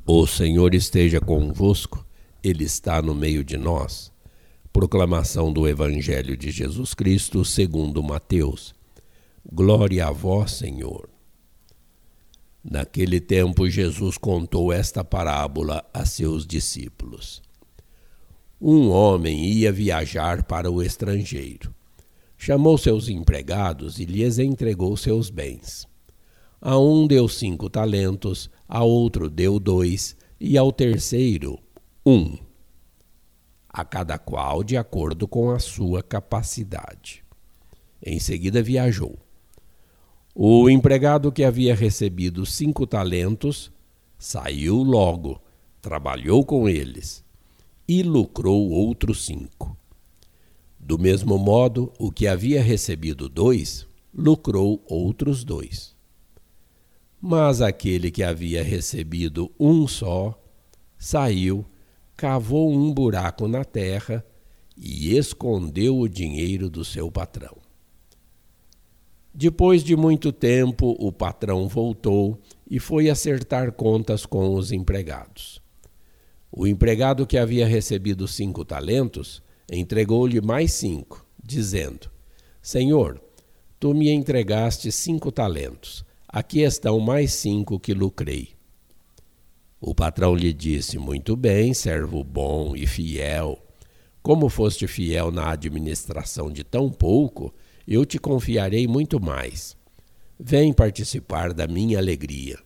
O Senhor esteja convosco, Ele está no meio de nós. Proclamação do Evangelho de Jesus Cristo segundo Mateus. Glória a vós, Senhor. Naquele tempo, Jesus contou esta parábola a seus discípulos. Um homem ia viajar para o estrangeiro. Chamou seus empregados e lhes entregou seus bens. A um deu 5 talentos, a outro deu 2 e ao terceiro 1, a cada qual de acordo com a sua capacidade. Em seguida viajou. O empregado que havia recebido 5 talentos saiu logo, trabalhou com eles e lucrou outros 5. Do mesmo modo, o que havia recebido 2 lucrou outros 2. Mas aquele que havia recebido 1 só saiu, cavou um buraco na terra e escondeu o dinheiro do seu patrão. Depois de muito tempo, o patrão voltou e foi acertar contas com os empregados. O empregado que havia recebido 5 talentos entregou-lhe mais 5, dizendo: Senhor, tu me entregaste 5 talentos, aqui estão mais 5 que lucrei. O patrão lhe disse: Muito bem, servo bom e fiel. Como foste fiel na administração de tão pouco, eu te confiarei muito mais. Vem participar da minha alegria.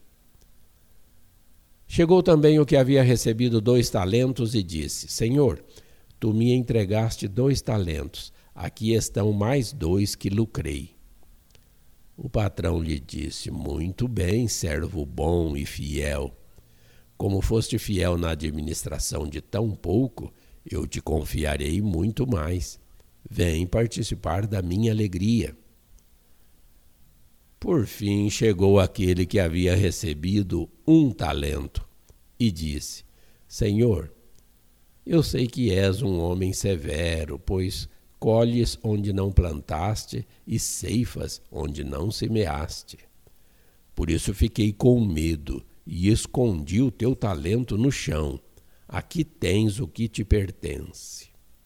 Chegou também o que havia recebido 2 talentos e disse: Senhor, tu me entregaste 2 talentos, aqui estão mais 2 que lucrei. O patrão lhe disse: Muito bem, servo bom e fiel. Como foste fiel na administração de tão pouco, eu te confiarei muito mais. Vem participar da minha alegria. Por fim chegou aquele que havia recebido 1 talento e disse: Senhor, eu sei que és um homem severo, pois colhes onde não plantaste e ceifas onde não semeaste. Por isso fiquei com medo e escondi o teu talento no chão. Aqui tens o que te pertence.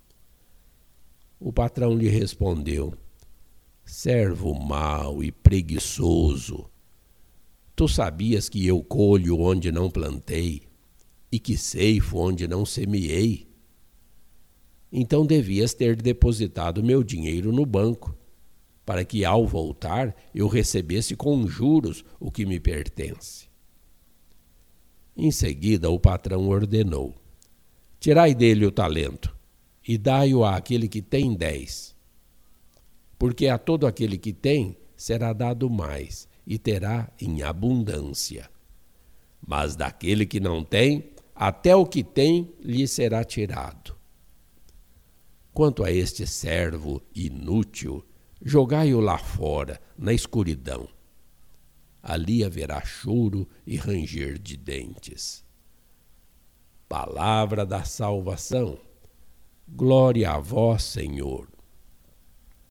O patrão lhe respondeu: Servo mau e preguiçoso, tu sabias que eu colho onde não plantei e que ceifo onde não semeei? Então devias ter depositado meu dinheiro no banco, para que ao voltar eu recebesse com juros o que me pertence. Em seguida o patrão ordenou: Tirai dele o talento e dai-o àquele que tem 10. Porque a todo aquele que tem será dado mais e terá em abundância. Mas daquele que não tem, até o que tem lhe será tirado. Quanto a este servo inútil, jogai-o lá fora, na escuridão. Ali haverá choro e ranger de dentes. Palavra da salvação. Glória a vós, Senhor.